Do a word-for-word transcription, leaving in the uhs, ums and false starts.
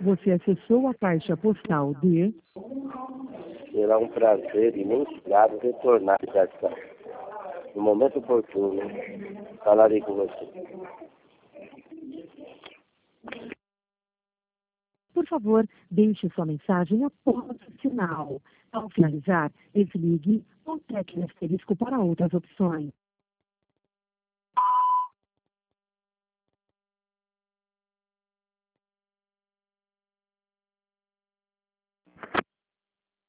Você acessou a caixa postal de... Será um prazer imensurado retornar à ligação. No momento oportuno, falarei com você. Por favor, deixe sua mensagem após o sinal. Ao finalizar, desligue ou tecle asterisco para outras opções.